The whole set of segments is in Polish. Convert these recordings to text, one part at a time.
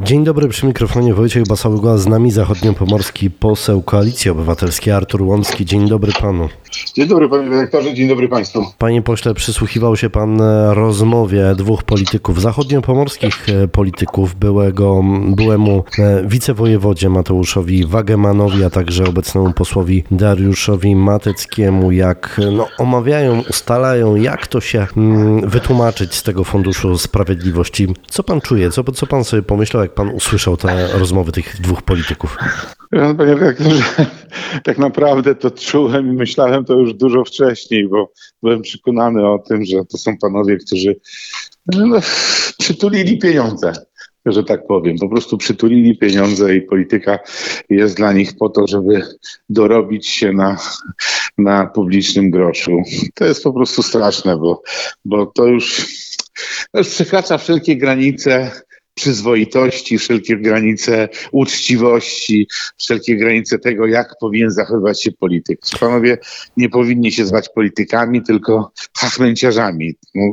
Dzień dobry, przy mikrofonie Wojciech Basałyga, z nami zachodniopomorski poseł Koalicji Obywatelskiej Artur Łącki. Dzień dobry panu. Dzień dobry panie redaktorze, dzień dobry państwu. Panie pośle, przysłuchiwał się pan rozmowie dwóch polityków, zachodniopomorskich polityków, byłemu wicewojewodzie Mateuszowi Wagemanowi, a także obecnemu posłowi Dariuszowi Mateckiemu, jak omawiają, ustalają, jak to się wytłumaczyć z tego Funduszu Sprawiedliwości. Co pan czuje? Co pan sobie pomyślał, jak pan usłyszał te rozmowy tych dwóch polityków? Panie redaktorze, tak naprawdę to czułem i myślałem to już dużo wcześniej, bo byłem przekonany o tym, że to są panowie, którzy przytulili pieniądze, że tak powiem. Po prostu przytulili pieniądze i polityka jest dla nich po to, żeby dorobić się na publicznym groszu. To jest po prostu straszne, bo to już przekracza wszelkie granice przyzwoitości, wszelkie granice uczciwości, wszelkie granice tego, jak powinien zachowywać się polityk. Panowie nie powinni się zwać politykami, tylko chachlęciarzami,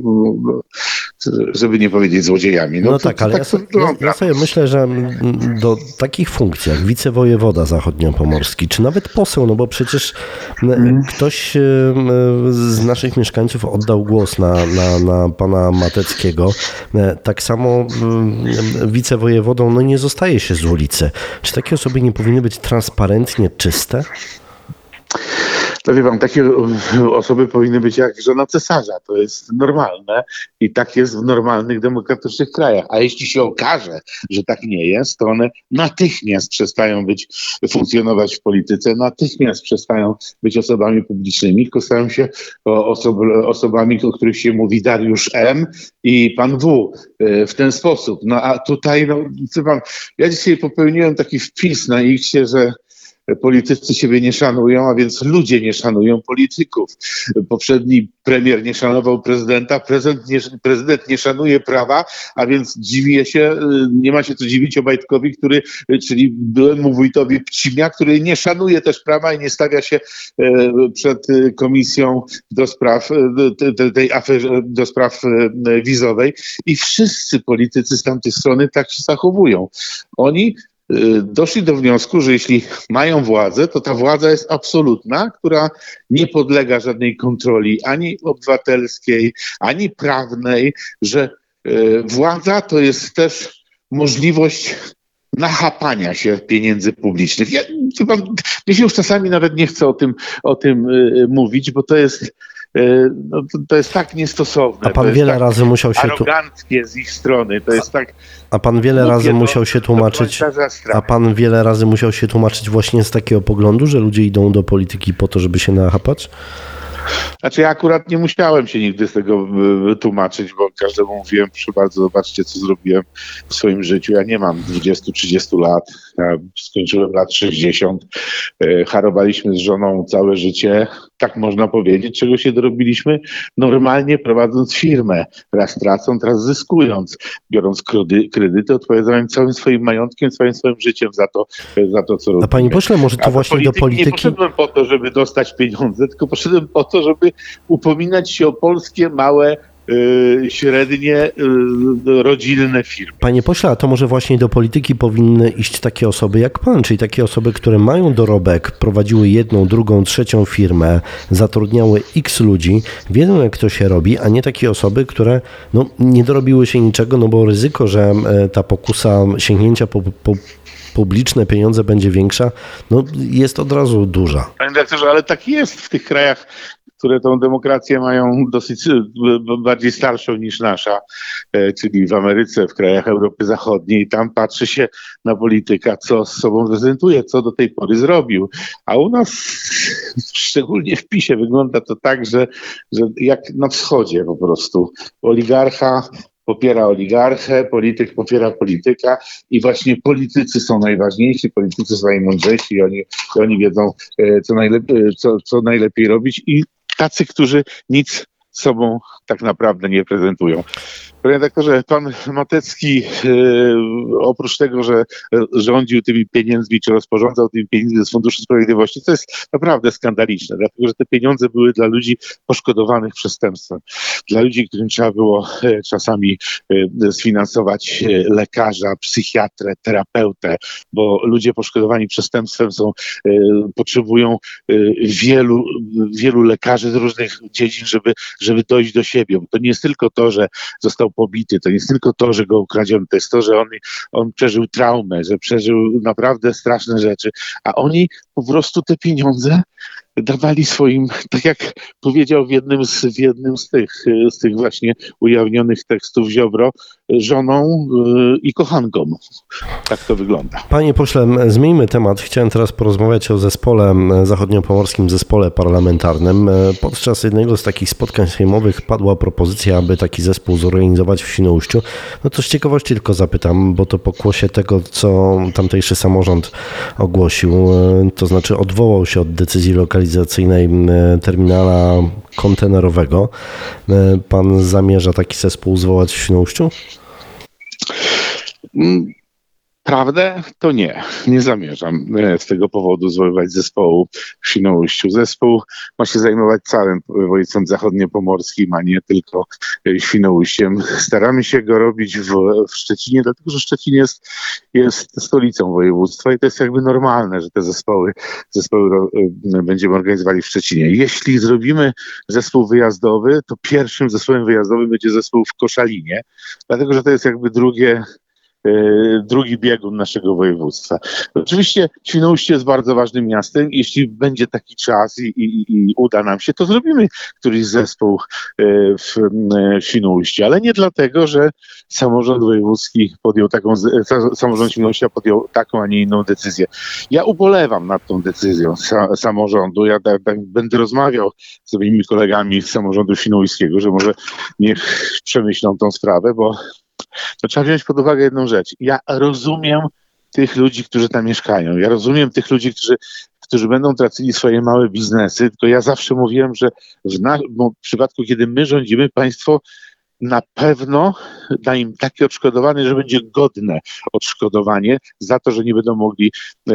żeby nie powiedzieć złodziejami. Ale ja sobie myślę, że do takich funkcji jak wicewojewoda zachodniopomorski, czy nawet poseł, bo przecież ktoś z naszych mieszkańców oddał głos na pana Mateckiego. Tak samo wicewojewodą nie zostaje się z ulicy. Czy takie osoby nie powinny być transparentnie czyste? To wie pan, takie osoby powinny być jak żona cesarza. To jest normalne i tak jest w normalnych, demokratycznych krajach. A jeśli się okaże, że tak nie jest, to one natychmiast przestają funkcjonować w polityce, natychmiast przestają być osobami publicznymi, tylko stają się osobami, o których się mówi Dariusz M. i pan W. w ten sposób. A tutaj, ja dzisiaj popełniłem taki wpis na X-ie, że politycy siebie nie szanują, a więc ludzie nie szanują polityków. Poprzedni premier nie szanował prezydenta, prezydent nie szanuje prawa, a więc dziwię się, nie ma się co dziwić Obajtkowi, czyli byłemu wójtowi Pcimia, który nie szanuje też prawa i nie stawia się przed komisją do spraw wizowej. I wszyscy politycy z tamtej strony tak się zachowują. Oni doszli do wniosku, że jeśli mają władzę, to ta władza jest absolutna, która nie podlega żadnej kontroli ani obywatelskiej, ani prawnej, że władza to jest też możliwość nachapania się pieniędzy publicznych. Mnie się już czasami nawet nie chce o tym mówić, bo to jest tak niestosowne. A pan wiele razy musiał się aroganckie z ich strony. To jest tak. A pan wiele razy musiał się tłumaczyć. A pan wiele razy musiał się tłumaczyć właśnie z takiego poglądu, że ludzie idą do polityki po to, żeby się nachapać? Znaczy ja akurat nie musiałem się nigdy z tego tłumaczyć, bo każdemu mówiłem, proszę bardzo, zobaczcie, co zrobiłem w swoim życiu. Ja nie mam 20-30 lat, ja skończyłem lat 60, harowaliśmy z żoną całe życie, tak można powiedzieć, czego się dorobiliśmy normalnie prowadząc firmę, raz tracąc, raz zyskując, biorąc kredyty, odpowiadając całym swoim majątkiem, całym swoim życiem za to, co robimy. A panie pośle, może to właśnie do polityki... Nie poszedłem po to, żeby dostać pieniądze, tylko poszedłem po to, żeby upominać się o polskie, małe, średnie, rodzinne firmy. Panie pośle, a to może właśnie do polityki powinny iść takie osoby jak pan, czyli takie osoby, które mają dorobek, prowadziły jedną, drugą, trzecią firmę, zatrudniały x ludzi, wiedzą jak to się robi, a nie takie osoby, które nie dorobiły się niczego, bo ryzyko, że ta pokusa sięgnięcia po publiczne pieniądze będzie większa, jest od razu duża. Panie dyrektorze, ale tak jest w tych krajach, które tą demokrację mają dosyć bardziej starszą niż nasza, czyli w Ameryce, w krajach Europy Zachodniej. Tam patrzy się na polityka, co z sobą prezentuje, co do tej pory zrobił. A u nas, szczególnie w PiS-ie, wygląda to tak, że jak na wschodzie po prostu. Oligarcha popiera oligarchę, polityk popiera polityka i właśnie politycy są najważniejsi, politycy są najmądrzejsi i oni wiedzą, co najlepiej robić i tacy, którzy nic sobą tak naprawdę nie prezentują. Panie redaktorze, pan Matecki oprócz tego, że rządził tymi pieniędzmi, czy rozporządzał tymi pieniędzmi z Funduszu Sprawiedliwości, to jest naprawdę skandaliczne, dlatego że te pieniądze były dla ludzi poszkodowanych przestępstwem, dla ludzi, którym trzeba było czasami sfinansować lekarza, psychiatrę, terapeutę, bo ludzie poszkodowani przestępstwem potrzebują wielu lekarzy z różnych dziedzin, żeby dojść do siebie. Bo to nie jest tylko to, że został pobity, to nie jest tylko to, że go ukradziono, to jest to, że on przeżył traumę, że przeżył naprawdę straszne rzeczy, a oni po prostu te pieniądze dawali swoim, tak jak powiedział w jednym z tych właśnie ujawnionych tekstów Ziobro, żoną i kochankom. Tak to wygląda. Panie pośle, zmieńmy temat. Chciałem teraz porozmawiać o zachodniopomorskim zespole parlamentarnym. Podczas jednego z takich spotkań sejmowych padła propozycja, aby taki zespół zorganizować w Świnoujściu. No to z ciekawości tylko zapytam, bo to pokłosie tego, co tamtejszy samorząd ogłosił, to znaczy odwołał się od decyzji lokalizacyjnej terminala kontenerowego. Pan zamierza taki zespół zwołać w Świnoujściu? Prawdę to nie zamierzam z tego powodu zwoływać zespołu w Świnoujściu. Zespół ma się zajmować całym województwem zachodniopomorskim, a nie tylko Świnoujściem. Staramy się go robić w Szczecinie, dlatego że Szczecin jest stolicą województwa i to jest jakby normalne, że te zespoły będziemy organizowali w Szczecinie. Jeśli zrobimy zespół wyjazdowy, to pierwszym zespołem wyjazdowym będzie zespół w Koszalinie, dlatego że to jest jakby drugi biegun naszego województwa. Oczywiście Świnoujście jest bardzo ważnym miastem. Jeśli będzie taki czas i uda nam się, to zrobimy któryś zespół w Świnoujściu, ale nie dlatego, że samorząd wojewódzki samorząd Świnoujścia podjął taką, a nie inną decyzję. Ja ubolewam nad tą decyzją samorządu. Ja będę rozmawiał z moimi kolegami z samorządu świnoujskiego, że może niech przemyślą tą sprawę, bo to trzeba wziąć pod uwagę jedną rzecz. Ja rozumiem tych ludzi, którzy tam mieszkają. Ja rozumiem tych ludzi, którzy będą tracili swoje małe biznesy, tylko ja zawsze mówiłem, że w przypadku, kiedy my rządzimy, państwo na pewno da im takie odszkodowanie, że będzie godne odszkodowanie za to, że nie będą mogli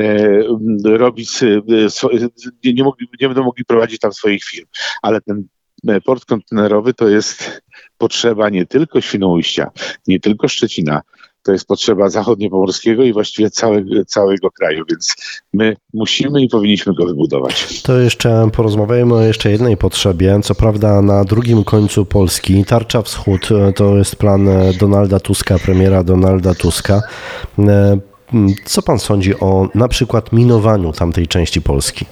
nie będą mogli prowadzić tam swoich firm. Ale ten port kontenerowy to jest potrzeba nie tylko Świnoujścia, nie tylko Szczecina, to jest potrzeba zachodniopomorskiego i właściwie całego kraju, więc my musimy i powinniśmy go wybudować. To jeszcze porozmawiajmy o jeszcze jednej potrzebie. Co prawda na drugim końcu Polski, Tarcza Wschód, to jest plan Donalda Tuska, premiera Donalda Tuska. Co pan sądzi o na przykład minowaniu tamtej części Polski?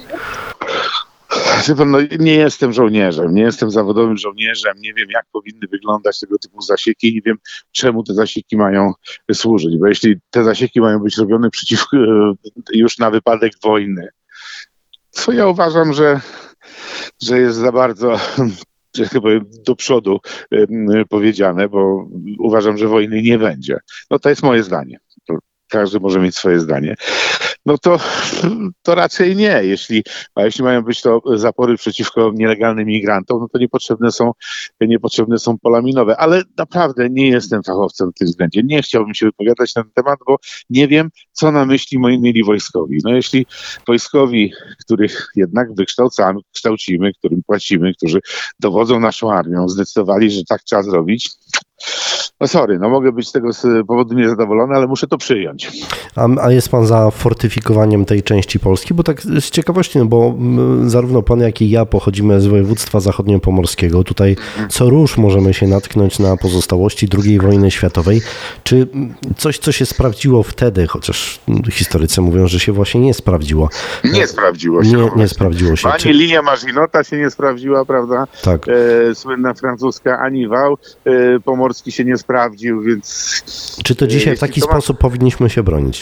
No, nie jestem żołnierzem, nie jestem zawodowym żołnierzem, nie wiem jak powinny wyglądać tego typu zasieki, nie wiem czemu te zasieki mają służyć, bo jeśli te zasieki mają być robione już na wypadek wojny, to ja uważam, że jest za bardzo chyba do przodu powiedziane, bo uważam, że wojny nie będzie. No to jest moje zdanie. Każdy może mieć swoje zdanie. No to raczej nie. Jeśli mają być to zapory przeciwko nielegalnym migrantom, no to niepotrzebne są pola minowe. Ale naprawdę nie jestem fachowcem w tym względzie. Nie chciałbym się wypowiadać na ten temat, bo nie wiem, co na myśli mieli wojskowi. No jeśli wojskowi, których jednak kształcimy, którym płacimy, którzy dowodzą naszą armią, zdecydowali, że tak trzeba zrobić, no sorry, mogę być z tego powodu niezadowolony, ale muszę to przyjąć. A jest pan za fortyfikowaniem tej części Polski? Bo tak z ciekawości, bo zarówno pan, jak i ja pochodzimy z województwa zachodniopomorskiego. Tutaj co róż możemy się natknąć na pozostałości II wojny światowej. Czy coś, co się sprawdziło wtedy, chociaż historycy mówią, że się właśnie nie sprawdziło. Nie sprawdziło się. Nie sprawdziło się. Ani linia Maginota się nie sprawdziła, prawda? Tak. Słynna francuska, ani wał pomorski się nie sprawdził, więc... Czy to dzisiaj w taki sposób powinniśmy się bronić?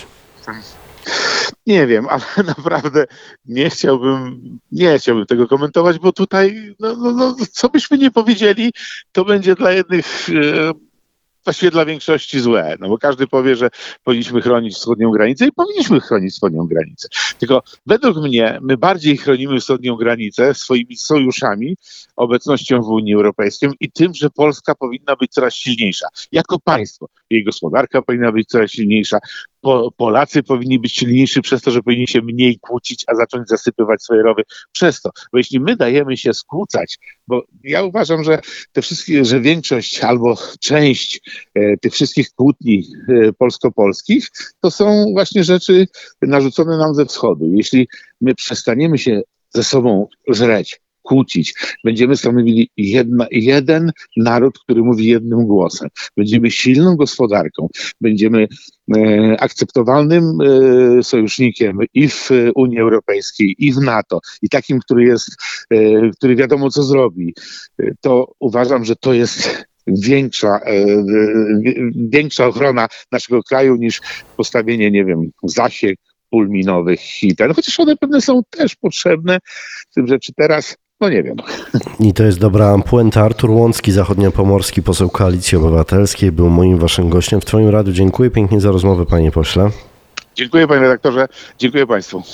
Nie wiem, ale naprawdę nie chciałbym tego komentować, bo tutaj, co byśmy nie powiedzieli, to będzie dla jednych właściwie dla większości złe, no bo każdy powie, że powinniśmy chronić wschodnią granicę i powinniśmy chronić wschodnią granicę. Tylko według mnie my bardziej chronimy wschodnią granicę swoimi sojuszami, obecnością w Unii Europejskiej i tym, że Polska powinna być coraz silniejsza. Jako państwo. Jej gospodarka powinna być coraz silniejsza. Polacy powinni być silniejsi przez to, że powinni się mniej kłócić, a zacząć zasypywać swoje rowy przez to. Bo jeśli my dajemy się skłócać, bo ja uważam, że te wszystkie, że większość albo część tych wszystkich kłótni polsko-polskich to są właśnie rzeczy narzucone nam ze wschodu. Jeśli my przestaniemy się ze sobą żreć, kłócić. Będziemy stanowili jeden naród, który mówi jednym głosem. Będziemy silną gospodarką. Będziemy akceptowalnym sojusznikiem i w Unii Europejskiej, i w NATO. I takim, który wiadomo, co zrobi. To uważam, że to jest większa ochrona naszego kraju niż postawienie, nie wiem, zasiek pól minowych i ten. Chociaż one pewne są też potrzebne, z tym, że czy teraz no nie wiem. I to jest dobra puenta. Artur Łącki, zachodniopomorski poseł Koalicji Obywatelskiej, był moim waszym gościem w Twoim radiu. Dziękuję pięknie za rozmowę, panie pośle. Dziękuję, panie redaktorze. Dziękuję państwu.